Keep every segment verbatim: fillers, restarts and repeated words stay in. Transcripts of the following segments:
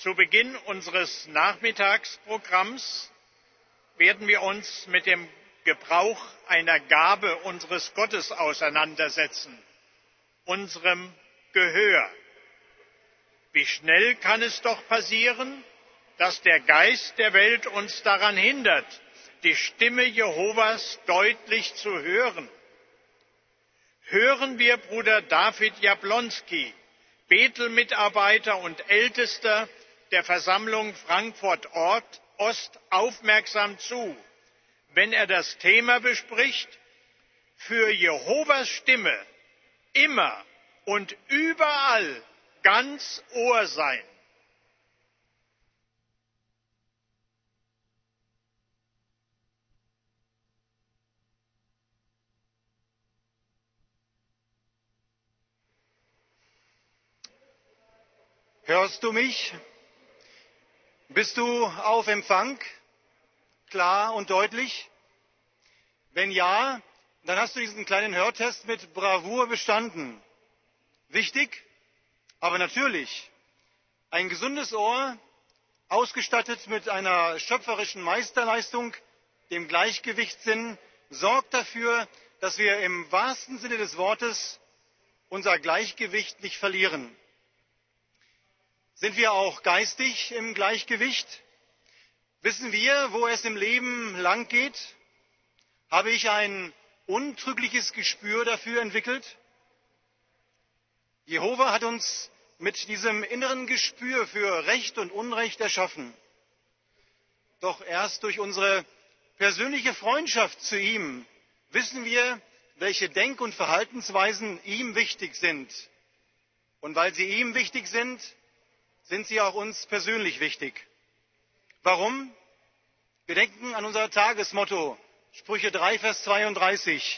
Zu Beginn unseres Nachmittagsprogramms werden wir uns mit dem Gebrauch einer Gabe unseres Gottes auseinandersetzen, unserem Gehör. Wie schnell kann es doch passieren, dass der Geist der Welt uns daran hindert, die Stimme Jehovas deutlich zu hören. Hören wir Bruder David Jablonski, Bethel-Mitarbeiter und Ältester der Versammlung Frankfurt Ost, aufmerksam zu, wenn er das Thema bespricht: Für Jehovas Stimme immer und überall ganz Ohr sein. Hörst du mich? Bist du auf Empfang? Klar und deutlich? Wenn ja, dann hast du diesen kleinen Hörtest mit Bravour bestanden. Wichtig, aber natürlich. Ein gesundes Ohr, ausgestattet mit einer schöpferischen Meisterleistung, dem Gleichgewichtssinn, sorgt dafür, dass wir im wahrsten Sinne des Wortes unser Gleichgewicht nicht verlieren. Sind wir auch geistig im Gleichgewicht? Wissen wir, wo es im Leben lang geht? Habe ich ein untrügliches Gespür dafür entwickelt? Jehova hat uns mit diesem inneren Gespür für Recht und Unrecht erschaffen. Doch erst durch unsere persönliche Freundschaft zu ihm wissen wir, welche Denk- und Verhaltensweisen ihm wichtig sind. Und weil sie ihm wichtig sind, sind sie auch uns persönlich wichtig. Warum? Wir denken an unser Tagesmotto, Sprüche drei, Vers zweiunddreißig.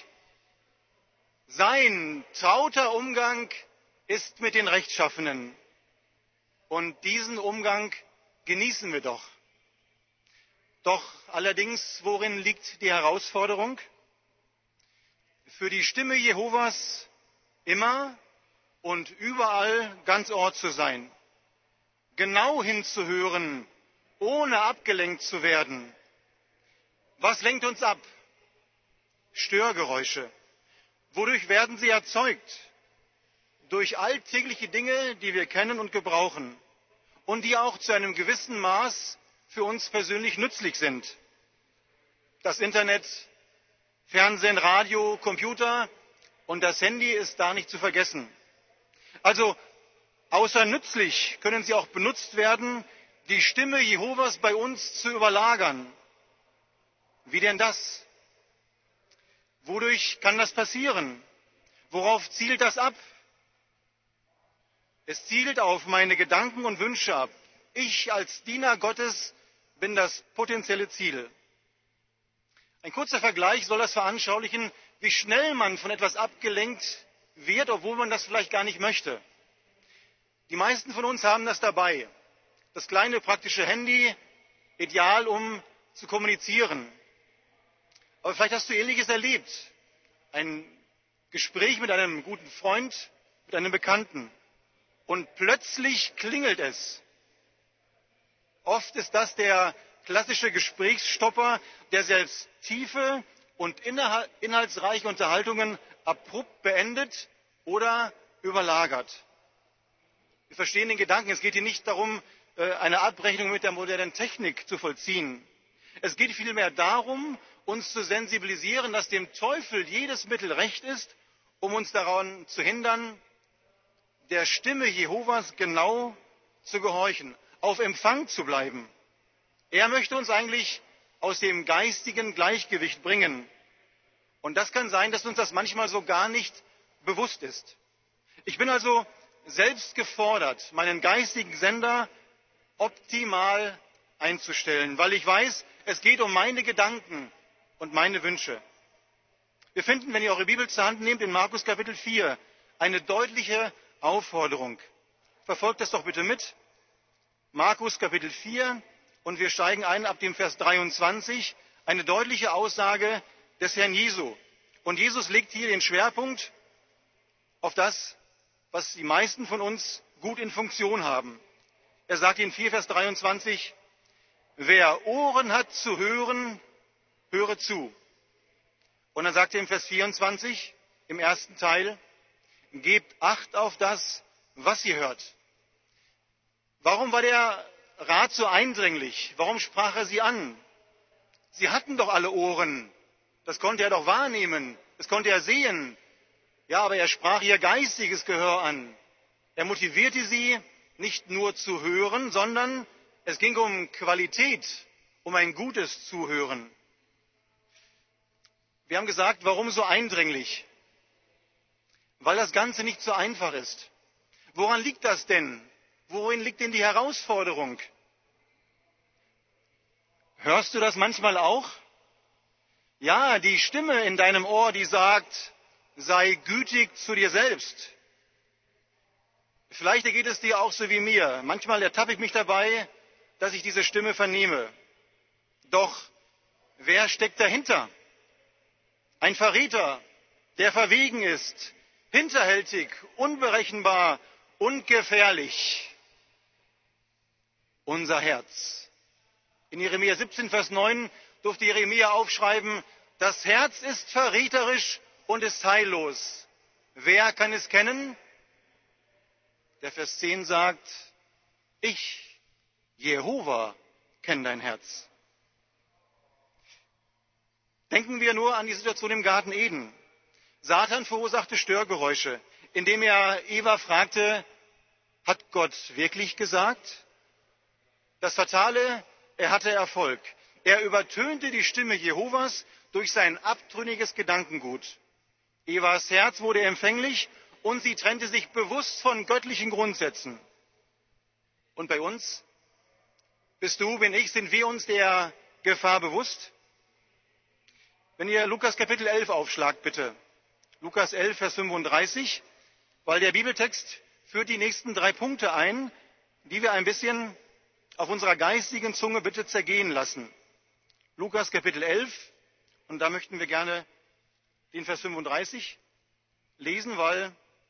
Sein trauter Umgang ist mit den Rechtschaffenen. Und diesen Umgang genießen wir doch. Doch allerdings, worin liegt die Herausforderung? Für die Stimme Jehovas immer und überall ganz Ohr zu sein. Genau hinzuhören, ohne abgelenkt zu werden. Was lenkt uns ab? Störgeräusche. Wodurch werden sie erzeugt? Durch alltägliche Dinge, die wir kennen und gebrauchen und die auch zu einem gewissen Maß für uns persönlich nützlich sind. Das Internet, Fernsehen, Radio, Computer und das Handy ist da nicht zu vergessen. Also außer nützlich können sie auch benutzt werden, die Stimme Jehovas bei uns zu überlagern. Wie denn das? Wodurch kann das passieren? Worauf zielt das ab? Es zielt auf meine Gedanken und Wünsche ab. Ich als Diener Gottes bin das potenzielle Ziel. Ein kurzer Vergleich soll das veranschaulichen, wie schnell man von etwas abgelenkt wird, obwohl man das vielleicht gar nicht möchte. Die meisten von uns haben das dabei. Das kleine praktische Handy, ideal, um zu kommunizieren. Aber vielleicht hast du Ähnliches erlebt. Ein Gespräch mit einem guten Freund, mit einem Bekannten. Und plötzlich klingelt es. Oft ist das der klassische Gesprächsstopper, der selbst tiefe und inhaltsreiche Unterhaltungen abrupt beendet oder überlagert. Wir verstehen den Gedanken. Es geht hier nicht darum, eine Abrechnung mit der modernen Technik zu vollziehen. Es geht vielmehr darum, uns zu sensibilisieren, dass dem Teufel jedes Mittel recht ist, um uns daran zu hindern, der Stimme Jehovas genau zu gehorchen, auf Empfang zu bleiben. Er möchte uns eigentlich aus dem geistigen Gleichgewicht bringen. Und das kann sein, dass uns das manchmal so gar nicht bewusst ist. Ich bin also selbst gefordert, meinen geistigen Sender optimal einzustellen, weil ich weiß, es geht um meine Gedanken und meine Wünsche. Wir finden, wenn ihr eure Bibel zur Hand nehmt, in Markus Kapitel vier eine deutliche Aufforderung. Verfolgt das doch bitte mit. Markus Kapitel vier und wir steigen ein ab dem Vers dreiundzwanzig, eine deutliche Aussage des Herrn Jesu. Und Jesus legt hier den Schwerpunkt auf das, was die meisten von uns gut in Funktion haben. Er sagt in vier Vers dreiundzwanzig, wer Ohren hat zu hören, höre zu. Und dann sagt er im Vers vierundzwanzig, im ersten Teil, gebt Acht auf das, was ihr hört. Warum war der Rat so eindringlich? Warum sprach er sie an? Sie hatten doch alle Ohren. Das konnte er doch wahrnehmen. Das konnte er sehen. Ja, aber er sprach ihr geistiges Gehör an. Er motivierte sie, nicht nur zu hören, sondern es ging um Qualität, um ein gutes Zuhören. Wir haben gesagt, warum so eindringlich? Weil das Ganze nicht so einfach ist. Woran liegt das denn? Worin liegt denn die Herausforderung? Hörst du das manchmal auch? Ja, die Stimme in deinem Ohr, die sagt, sei gütig zu dir selbst. Vielleicht geht es dir auch so wie mir. Manchmal ertappe ich mich dabei, dass ich diese Stimme vernehme. Doch wer steckt dahinter? Ein Verräter, der verwegen ist, hinterhältig, unberechenbar und gefährlich. Unser Herz. In Jeremia siebzehn, Vers neun durfte Jeremia aufschreiben, das Herz ist verräterisch und ist heillos. Wer kann es kennen? Der Vers zehn sagt, ich, Jehova, kenne dein Herz. Denken wir nur an die Situation im Garten Eden. Satan verursachte Störgeräusche, indem er Eva fragte, hat Gott wirklich gesagt? Das Fatale, er hatte Erfolg. Er übertönte die Stimme Jehovas durch sein abtrünniges Gedankengut. Evas Herz wurde empfänglich und sie trennte sich bewusst von göttlichen Grundsätzen. Und bei uns? Bist du, bin ich, sind wir uns der Gefahr bewusst? Wenn ihr Lukas Kapitel elf aufschlagt, bitte. Lukas elf, Vers fünfunddreißig, weil der Bibeltext führt die nächsten drei Punkte ein, die wir ein bisschen auf unserer geistigen Zunge bitte zergehen lassen. Lukas Kapitel elf, und da möchten wir gerne den Vers fünfunddreißig lesen, weil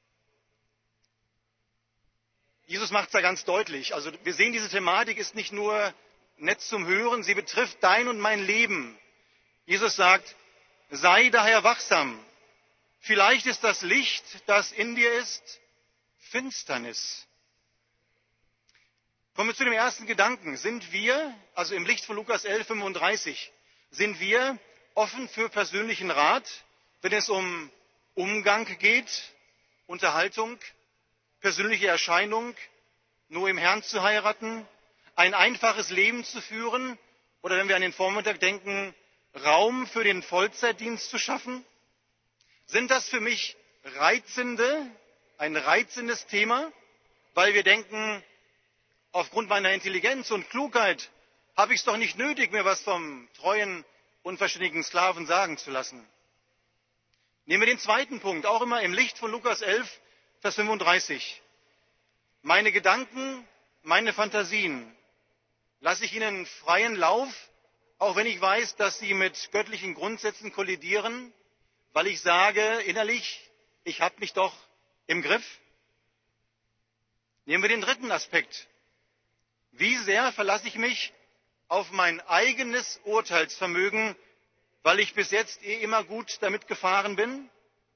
Jesus macht es da ganz deutlich. Also wir sehen, diese Thematik ist nicht nur nett zum Hören, sie betrifft dein und mein Leben. Jesus sagt, sei daher wachsam. Vielleicht ist das Licht, das in dir ist, Finsternis. Kommen wir zu dem ersten Gedanken. Sind wir, also im Licht von Lukas elf, fünfunddreißig, sind wir offen für persönlichen Rat, wenn es um Umgang geht, Unterhaltung, persönliche Erscheinung, nur im Herrn zu heiraten, ein einfaches Leben zu führen oder wenn wir an den Vormittag denken, Raum für den Vollzeitdienst zu schaffen? Sind das für mich reizende, ein reizendes Thema, weil wir denken, aufgrund meiner Intelligenz und Klugheit habe ich es doch nicht nötig, mir was vom treuen, unverständigen Sklaven sagen zu lassen. Nehmen wir den zweiten Punkt, auch immer im Licht von Lukas elf, Vers fünfunddreißig. Meine Gedanken, meine Fantasien, lasse ich ihnen freien Lauf, auch wenn ich weiß, dass sie mit göttlichen Grundsätzen kollidieren, weil ich sage innerlich, ich habe mich doch im Griff? Nehmen wir den dritten Aspekt. Wie sehr verlasse ich mich auf mein eigenes Urteilsvermögen, weil ich bis jetzt eh immer gut damit gefahren bin?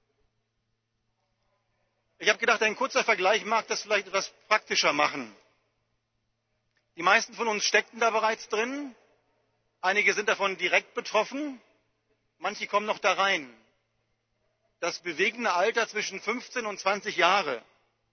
Ich habe gedacht, ein kurzer Vergleich mag das vielleicht etwas praktischer machen. Die meisten von uns steckten da bereits drin. Einige sind davon direkt betroffen. Manche kommen noch da rein. Das bewegende Alter zwischen fünfzehn und zwanzig Jahre.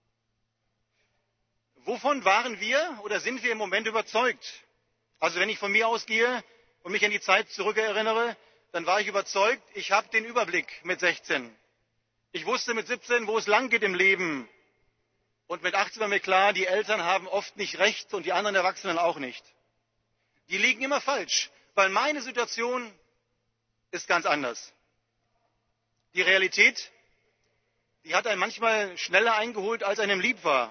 Wovon waren wir oder sind wir im Moment überzeugt? Also wenn ich von mir ausgehe und mich an die Zeit zurückerinnere, dann war ich überzeugt, ich habe den Überblick mit sechzehn. Ich wusste mit siebzehn, wo es lang geht im Leben. Und mit achtzehn war mir klar, die Eltern haben oft nicht recht und die anderen Erwachsenen auch nicht. Die liegen immer falsch, weil meine Situation ist ganz anders. Die Realität, die hat einen manchmal schneller eingeholt, als einem lieb war.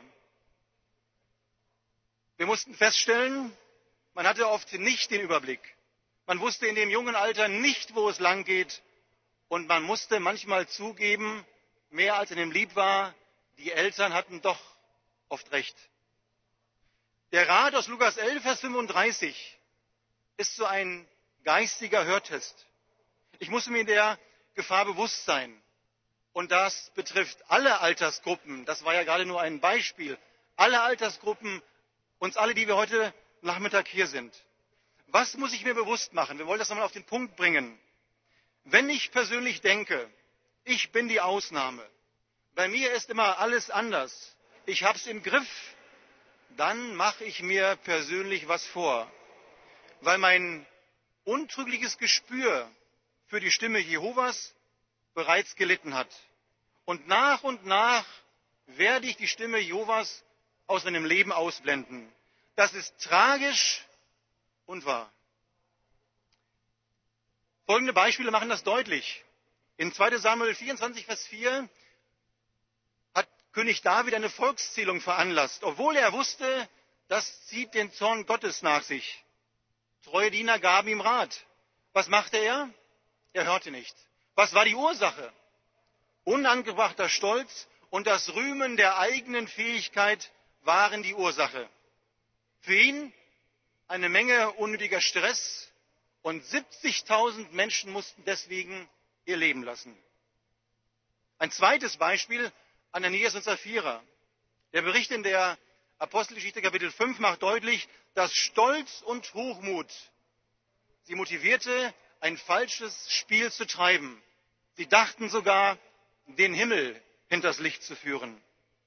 Wir mussten feststellen, man hatte oft nicht den Überblick. Man wusste in dem jungen Alter nicht, wo es lang geht. Und man musste manchmal zugeben, mehr als einem lieb war, die Eltern hatten doch oft recht. Der Rat aus Lukas elf, Vers fünfunddreißig ist so ein geistiger Hörtest. Ich muss mir der Gefahr bewusst sein. Und das betrifft alle Altersgruppen. Das war ja gerade nur ein Beispiel. Alle Altersgruppen, uns alle, die wir heute Nachmittag hier sind. Was muss ich mir bewusst machen? Wir wollen das nochmal auf den Punkt bringen. Wenn ich persönlich denke, ich bin die Ausnahme, bei mir ist immer alles anders, ich hab's im Griff, dann mache ich mir persönlich was vor. Weil mein untrügliches Gespür für die Stimme Jehovas bereits gelitten hat. Und nach und nach werde ich die Stimme Jehovas aus meinem Leben ausblenden. Das ist tragisch und wahr. Folgende Beispiele machen das deutlich. In zweiter Samuel vierundzwanzig, Vers vier hat König David eine Volkszählung veranlasst, obwohl er wusste, das zieht den Zorn Gottes nach sich. Treue Diener gaben ihm Rat. Was machte er? Er hörte nicht. Was war die Ursache? Unangebrachter Stolz und das Rühmen der eigenen Fähigkeit waren die Ursache. Für ihn eine Menge unnötiger Stress und siebzigtausend Menschen mussten deswegen ihr Leben lassen. Ein zweites Beispiel, Ananias und Sapphira. Der Bericht in der Apostelgeschichte Kapitel fünf macht deutlich, dass Stolz und Hochmut sie motivierte, ein falsches Spiel zu treiben. Sie dachten sogar, den Himmel hinters Licht zu führen.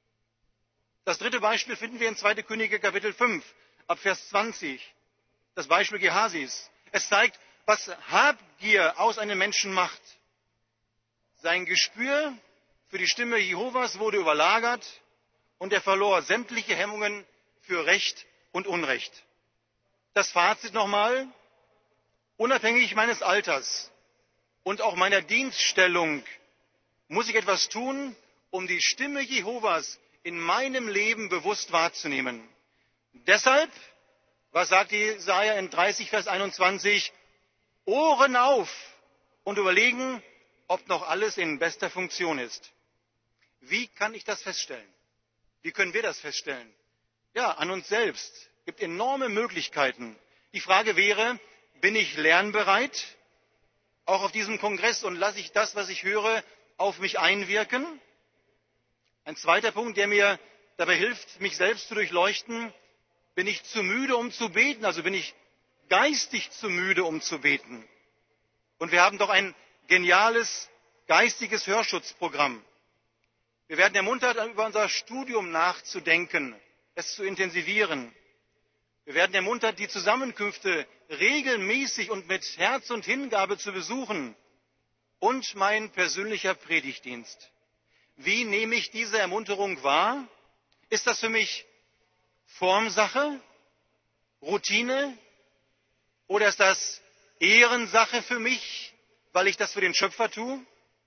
Das dritte Beispiel finden wir in zweiter Könige Kapitel fünf, ab Vers zwanzig. Das Beispiel Gehasis. Es zeigt, was Habgier aus einem Menschen macht. Sein Gespür für die Stimme Jehovas wurde überlagert und er verlor sämtliche Hemmungen für Recht und Unrecht. Das Fazit nochmal: Unabhängig meines Alters und auch meiner Dienststellung muss ich etwas tun, um die Stimme Jehovas in meinem Leben bewusst wahrzunehmen. Deshalb, was sagt Jesaja in dreißig, Vers einundzwanzig? Ohren auf und überlegen, ob noch alles in bester Funktion ist. Wie kann ich das feststellen? Wie können wir das feststellen? Ja, an uns selbst. Es gibt enorme Möglichkeiten. Die Frage wäre, bin ich lernbereit, auch auf diesem Kongress, und lasse ich das, was ich höre, auf mich einwirken? Ein zweiter Punkt, der mir dabei hilft, mich selbst zu durchleuchten: Bin ich zu müde, um zu beten? Also bin ich geistig zu müde, um zu beten? Und wir haben doch ein geniales geistiges Hörschutzprogramm. Wir werden ermuntert, über unser Studium nachzudenken, es zu intensivieren. Wir werden ermuntert, die Zusammenkünfte regelmäßig und mit Herz und Hingabe zu besuchen. Und mein persönlicher Predigtdienst. Wie nehme ich diese Ermunterung wahr? Ist das für mich Formsache, Routine, oder ist das Ehrensache für mich, weil ich das für den Schöpfer tue?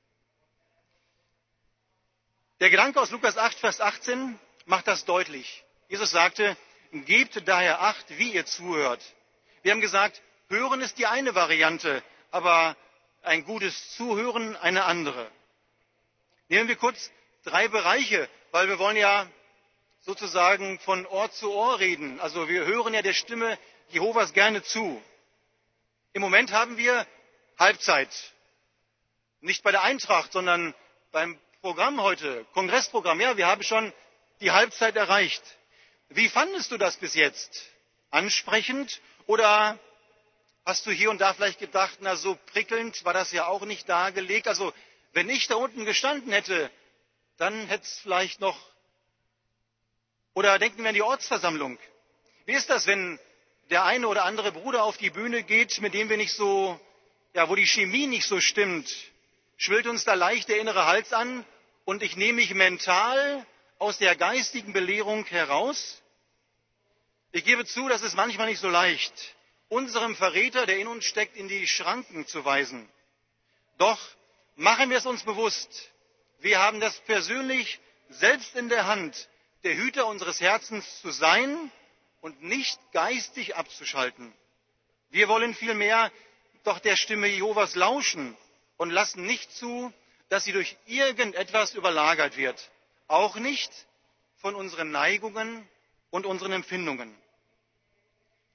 Der Gedanke aus Lukas acht, Vers achtzehn macht das deutlich. Jesus sagte, gebt daher Acht, wie ihr zuhört. Wir haben gesagt, hören ist die eine Variante, aber ein gutes Zuhören eine andere. Nehmen wir kurz drei Bereiche, weil wir wollen ja sozusagen von Ohr zu Ohr reden. Also wir hören ja der Stimme Jehovas gerne zu. Im Moment haben wir Halbzeit. Nicht bei der Eintracht, sondern beim Programm heute, Kongressprogramm. Ja, wir haben schon die Halbzeit erreicht. Wie fandest du das bis jetzt? Ansprechend? Oder hast du hier und da vielleicht gedacht, na, so prickelnd war das ja auch nicht dargelegt? Also wenn ich da unten gestanden hätte, dann hätte es vielleicht noch. Oder denken wir an die Ortsversammlung. Wie ist das, wenn der eine oder andere Bruder auf die Bühne geht, mit dem wir nicht so, ja, wo die Chemie nicht so stimmt? Schwillt uns da leicht der innere Hals an und ich nehme mich mental aus der geistigen Belehrung heraus? Ich gebe zu, das ist manchmal nicht so leicht, unserem Verräter, der in uns steckt, in die Schranken zu weisen. Doch machen wir es uns bewusst. Wir haben das persönlich selbst in der Hand, der Hüter unseres Herzens zu sein und nicht geistig abzuschalten. Wir wollen vielmehr doch der Stimme Jehovas lauschen und lassen nicht zu, dass sie durch irgendetwas überlagert wird. Auch nicht von unseren Neigungen und unseren Empfindungen.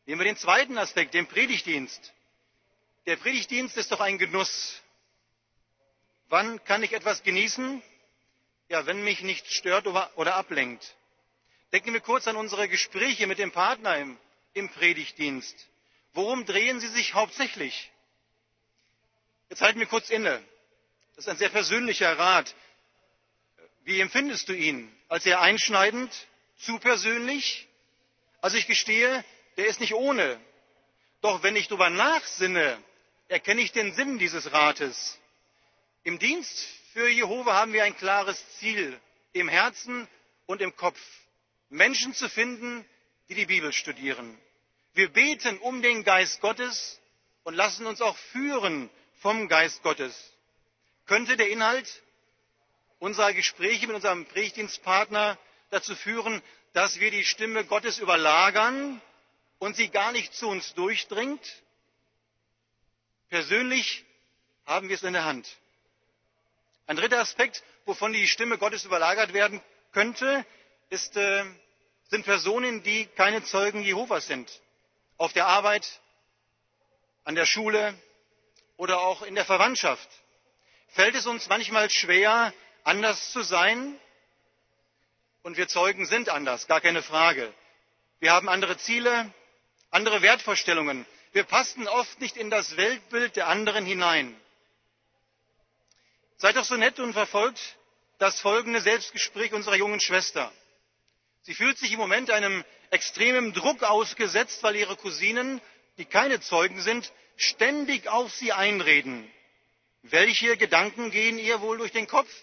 Nehmen wir den zweiten Aspekt, den Predigtdienst. Der Predigtdienst ist doch ein Genuss. Wann kann ich etwas genießen? Ja, wenn mich nichts stört oder ablenkt. Denken wir kurz an unsere Gespräche mit dem Partner im, im Predigtdienst. Worum drehen sie sich hauptsächlich? Jetzt halten wir kurz inne. Das ist ein sehr persönlicher Rat. Wie empfindest du ihn? Als eher einschneidend? Zu persönlich? Also ich gestehe, der ist nicht ohne. Doch wenn ich darüber nachsinne, erkenne ich den Sinn dieses Rates. Im Dienst für Jehova haben wir ein klares Ziel im Herzen und im Kopf. Menschen zu finden, die die Bibel studieren. Wir beten um den Geist Gottes und lassen uns auch führen vom Geist Gottes. Könnte der Inhalt unserer Gespräche mit unserem Predigtdienstpartner dazu führen, dass wir die Stimme Gottes überlagern und sie gar nicht zu uns durchdringt? Persönlich haben wir es in der Hand. Ein dritter Aspekt, wovon die Stimme Gottes überlagert werden könnte, ist, äh, sind Personen, die keine Zeugen Jehovas sind. Auf der Arbeit, an der Schule oder auch in der Verwandtschaft. Fällt es uns manchmal schwer, anders zu sein? Und wir Zeugen sind anders, gar keine Frage. Wir haben andere Ziele, andere Wertvorstellungen. Wir passen oft nicht in das Weltbild der anderen hinein. Seid doch so nett und verfolgt das folgende Selbstgespräch unserer jungen Schwester. Sie fühlt sich im Moment einem extremen Druck ausgesetzt, weil ihre Cousinen, die keine Zeugen sind, ständig auf sie einreden. Welche Gedanken gehen ihr wohl durch den Kopf?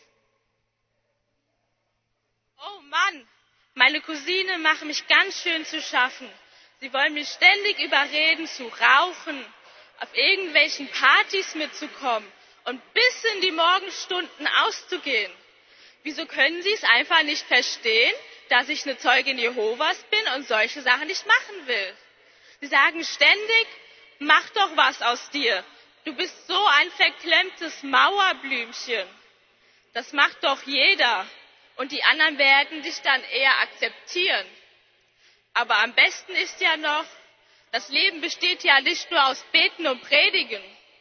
Oh Mann, meine Cousinen machen mich ganz schön zu schaffen. Sie wollen mich ständig überreden, zu rauchen, auf irgendwelchen Partys mitzukommen und bis in die Morgenstunden auszugehen. Wieso können Sie es einfach nicht verstehen, dass ich eine Zeugin Jehovas bin und solche Sachen nicht machen will? Sie sagen ständig, mach doch was aus dir. Du bist so ein verklemmtes Mauerblümchen. Das macht doch jeder. Und die anderen werden dich dann eher akzeptieren. Aber am besten ist ja noch, das Leben besteht ja nicht nur aus Beten und Predigen.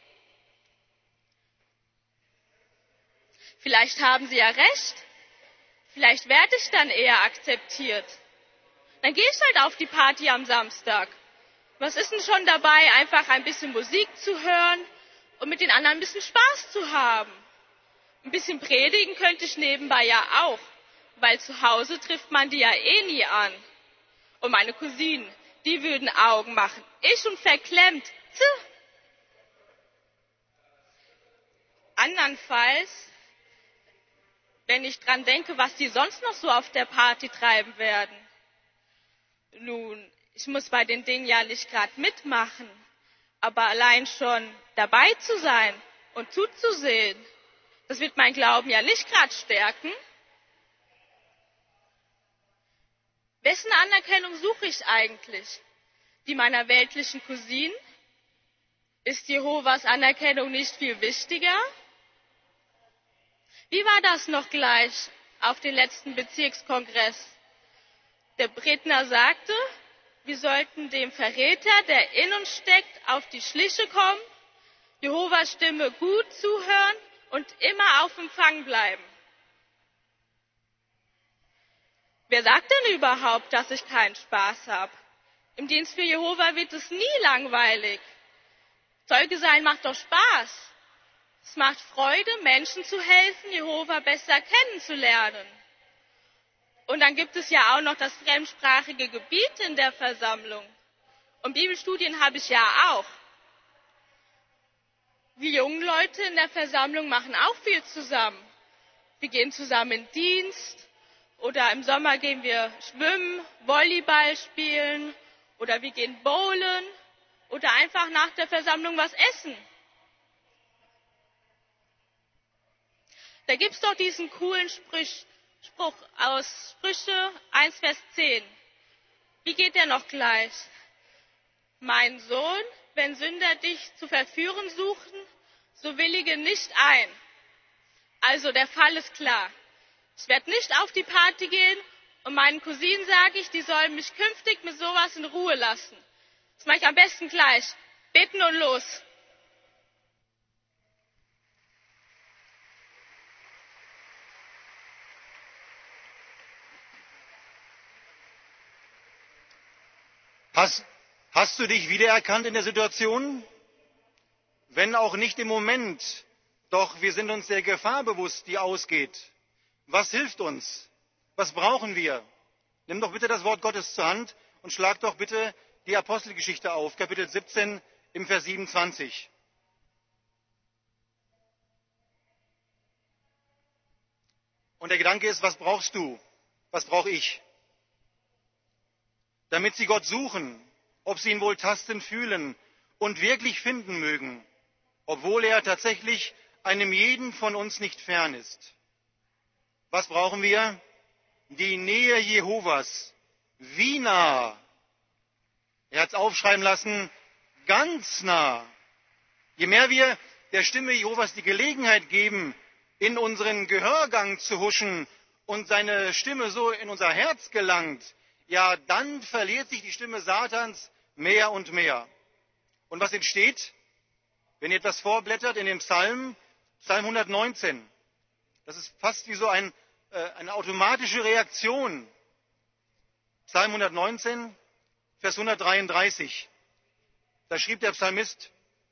Vielleicht haben Sie ja recht. Vielleicht werde ich dann eher akzeptiert. Dann gehe ich halt auf die Party am Samstag. Was ist denn schon dabei, einfach ein bisschen Musik zu hören und mit den anderen ein bisschen Spaß zu haben? Ein bisschen predigen könnte ich nebenbei ja auch, weil zu Hause trifft man die ja eh nie an. Und meine Cousinen, die würden Augen machen. Ich und verklemmt. Tch. Andernfalls, wenn ich dran denke, was die sonst noch so auf der Party treiben werden. Nun, ich muss bei den Dingen ja nicht gerade mitmachen, aber allein schon dabei zu sein und zuzusehen, das wird mein Glauben ja nicht gerade stärken. Wessen Anerkennung suche ich eigentlich? Die meiner weltlichen Cousinen? Ist Jehovas Anerkennung nicht viel wichtiger? Wie war das noch gleich auf dem letzten Bezirkskongress? Der Redner sagte, wir sollten dem Verräter, der in uns steckt, auf die Schliche kommen, Jehovas Stimme gut zuhören und immer auf Empfang bleiben. Wer sagt denn überhaupt, dass ich keinen Spaß habe? Im Dienst für Jehova wird es nie langweilig. Zeuge sein macht doch Spaß. Es macht Freude, Menschen zu helfen, Jehova besser kennenzulernen. Und dann gibt es ja auch noch das fremdsprachige Gebiet in der Versammlung. Und Bibelstudien habe ich ja auch. Wir jungen Leute in der Versammlung machen auch viel zusammen. Wir gehen zusammen in Dienst oder im Sommer gehen wir schwimmen, Volleyball spielen oder wir gehen bowlen oder einfach nach der Versammlung was essen. Da gibt es doch diesen coolen Sprich, Spruch aus Sprüche eins, Vers zehn. Wie geht der noch gleich? Mein Sohn, wenn Sünder dich zu verführen suchen, so willige nicht ein. Also der Fall ist klar. Ich werde nicht auf die Party gehen und meinen Cousinen sage ich, die sollen mich künftig mit sowas in Ruhe lassen. Das mache ich am besten gleich. Beten und los. Hast, hast du dich wiedererkannt in der Situation? Wenn auch nicht im Moment, doch wir sind uns der Gefahr bewusst, die ausgeht. Was hilft uns? Was brauchen wir? Nimm doch bitte das Wort Gottes zur Hand und schlag doch bitte die Apostelgeschichte auf, Kapitel siebzehn im Vers siebenundzwanzig. Und der Gedanke ist, was brauchst du? Was brauche ich? Damit sie Gott suchen, ob sie ihn wohl tasten, fühlen und wirklich finden mögen, obwohl er tatsächlich einem jeden von uns nicht fern ist. Was brauchen wir? Die Nähe Jehovas. Wie nah? Er hat es aufschreiben lassen, ganz nah. Je mehr wir der Stimme Jehovas die Gelegenheit geben, in unseren Gehörgang zu huschen und seine Stimme so in unser Herz gelangt, ja, dann verliert sich die Stimme Satans mehr und mehr. Und was entsteht? Wenn ihr etwas vorblättert in dem Psalm, Psalm hundertneunzehn, das ist fast wie so ein, äh, eine automatische Reaktion. Psalm hundertneunzehn, Vers hundertdreiunddreißig. Da schrieb der Psalmist: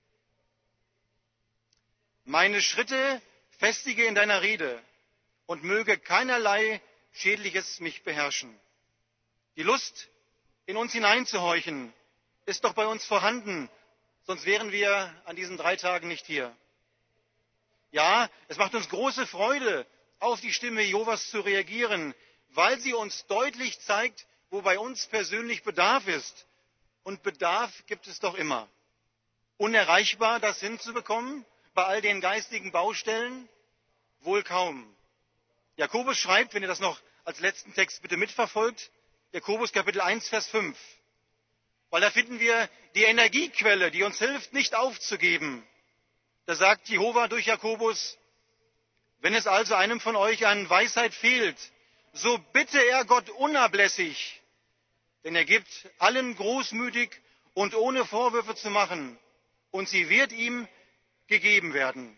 Meine Schritte festige in deiner Rede und möge keinerlei Schädliches mich beherrschen. Die Lust, in uns hineinzuhorchen, ist doch bei uns vorhanden, sonst wären wir an diesen drei Tagen nicht hier. Ja, es macht uns große Freude, auf die Stimme Jehovas zu reagieren, weil sie uns deutlich zeigt, wo bei uns persönlich Bedarf ist. Und Bedarf gibt es doch immer. Unerreichbar, das hinzubekommen, bei all den geistigen Baustellen? Wohl kaum. Jakobus schreibt, wenn ihr das noch als letzten Text bitte mitverfolgt, Jakobus Kapitel eins, Vers fünf. Weil da finden wir die Energiequelle, die uns hilft, nicht aufzugeben. Da sagt Jehova durch Jakobus: Wenn es also einem von euch an Weisheit fehlt, so bitte er Gott unablässig, denn er gibt allen großmütig und ohne Vorwürfe zu machen, und sie wird ihm gegeben werden.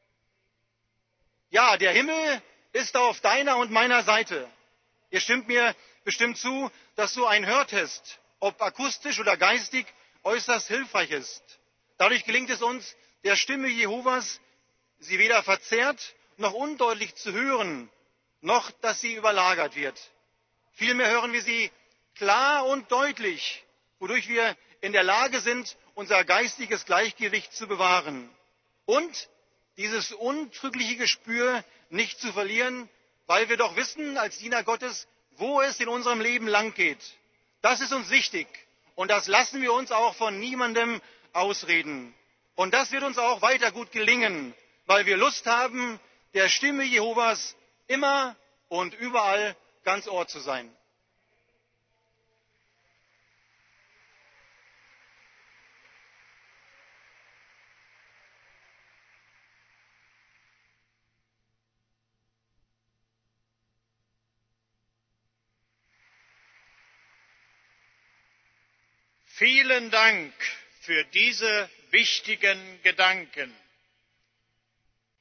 Ja, der Himmel ist auf deiner und meiner Seite. Ihr stimmt mir bestimmt zu, dass so ein Hörtest, ob akustisch oder geistig, äußerst hilfreich ist. Dadurch gelingt es uns, der Stimme Jehovas, sie weder verzerrt noch undeutlich zu hören, noch dass sie überlagert wird. Vielmehr hören wir sie klar und deutlich, wodurch wir in der Lage sind, unser geistiges Gleichgewicht zu bewahren und dieses untrügliche Gespür nicht zu verlieren, weil wir doch wissen als Diener Gottes, wo es in unserem Leben lang geht. Das ist uns wichtig und das lassen wir uns auch von niemandem ausreden. Und das wird uns auch weiter gut gelingen, weil wir Lust haben, der Stimme Jehovas immer und überall ganz Ohr zu sein. Vielen Dank für diese wichtigen Gedanken.